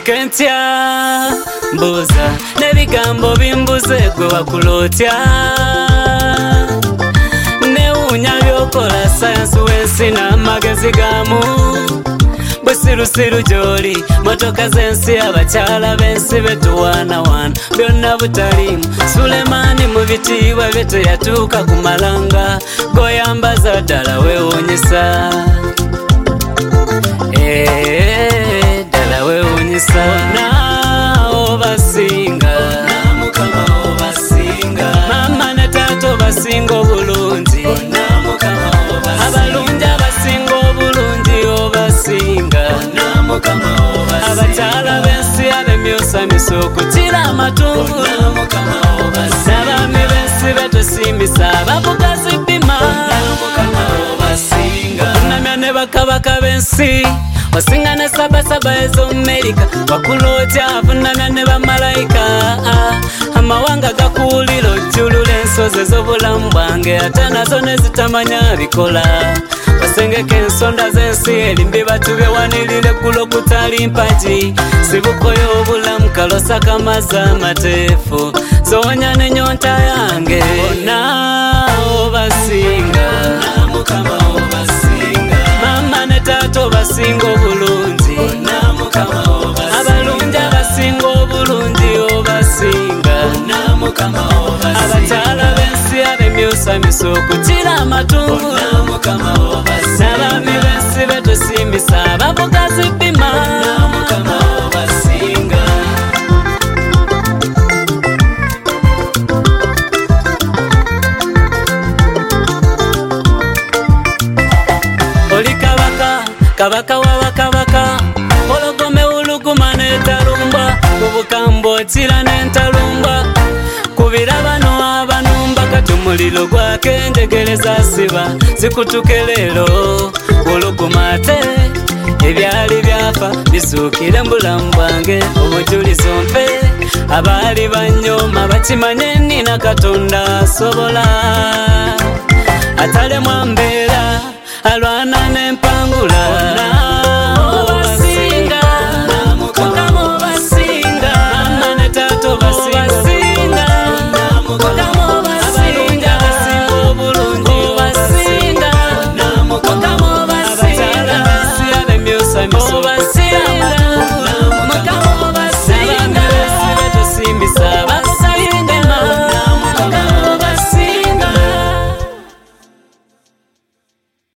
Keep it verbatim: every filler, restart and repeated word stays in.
nsirike ntya mbuuza n'ebigambo bimbuze gwe wakulotya newuunya byokola sayansi w'ensi n'amagezi gaamu bwe sirusiru gy'oli motoka z'ensi abakyala b'ensi betuwaanawaana byonna butaliimu Sulemaani mu bitiibwa bye teyatuuka ku malanga goyambaza ddala weewuunyisa eee ddala weewuunyisa bonna obasinga mukama obasinga mama ne taata obasinga obulungi abalungi abasinga obulungi obasinga abakyala b'ensi ab'emyusamisa okukira amatungulu n'abaami b'ensi betusimbisa abavuga zibima okunamya ne bakabaka b'ensi osinga ne sabasaba ez'omerika wakulotya afunamya ne bamalayika amawanga gakuwulira ojjulula ensozi ez'obulamu bwange ate nazo ne zitamanya bikola basengeka ensonda z'ensi erimbi batubewanirira eggulo kutali mpagi sibukoyo obulamu kalosa kamaza amateefu zonya n'ennyonta yange bonna obasinga mama ne taata obasinga obulungi abalungi abasinga obulungi obasinga abakyala b'ensi ab'emyusamisa okukira amatungulu n'abaami b'ensi betusimbisa abavuga zibima oli kabaka kabaka w'abakabaka ologome wuluguma n'entalumba ku bukambwe okira n'entalumba kubira bano abanumba kati omuliro gwakenjegereza siba zikutuke leero wuluguma ate ebyali byafa bisuukire mu bulamu bwange obujulizo mpe abaali banyooma bakimanye nnina katonda asobola atalemwa mbeera alwana n'empa